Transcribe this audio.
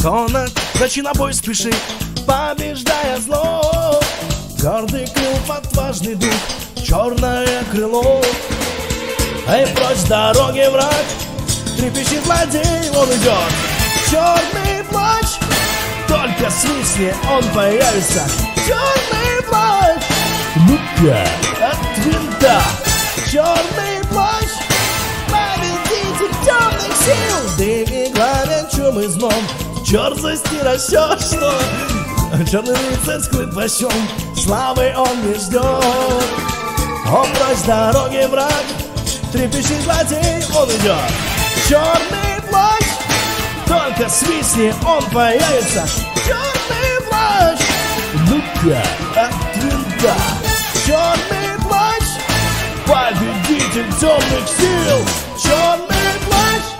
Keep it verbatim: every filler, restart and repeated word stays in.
То ночи на бой спешит, побеждая зло. Гордый клюв, отважный дух, черное крыло. Эй, прочь с дороги, враг, трепещет злодей, он идет. Черный плащ, только свистни, он появится. Черный плащ, ну-ка, от винта. Черный плащ, победитель темных сил. Дыми главен чум и зном, черзости расчет, что черный рыцарь скрыт плащом, славы он не ждет. Он прочь с дороги, враг, трепещет злодей, он идет. Черный плащ, только свистни, он появится. Черный плащ, ну-ка, от винта. Черный плащ, победитель темных сил. Черный плащ.